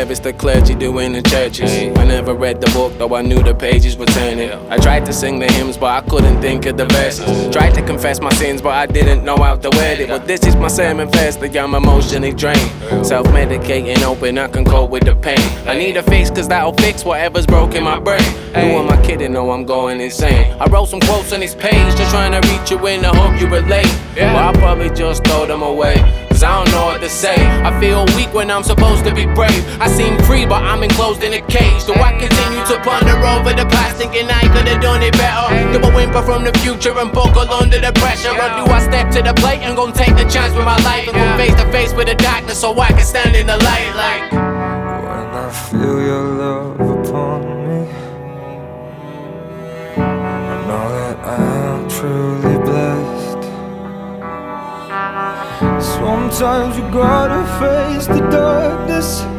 service the clergy do in the churches. I never read the book, though I knew the pages were turning. I tried to sing the hymns, but I couldn't think of the verses. Tried to confess my sins, but I didn't know how to word it. But this is my sermon firstly, I'm emotionally drained. Self-medicating, hoping I can cope with the pain. I need a fix, cause that'll fix whatever's broken my brain. Who am I kidding? No, I'm going insane. I wrote some quotes on this page, just trying to reach you in the hope you relate. But I'll probably just throw them away, cause I don't know what to say. I feel weak when I'm supposed to be brave. I seem free, but I'm enclosed in a cage. Do I continue to ponder over the past, thinking I could've done it better? Do I whimper from the future and buckle under the pressure? Or do I step to the plate and gon' take the chance with my life and go face to face with the darkness so I can stand in the light? Like, when I feel your love upon me, I know that I am truly blessed. Sometimes you gotta face the darkness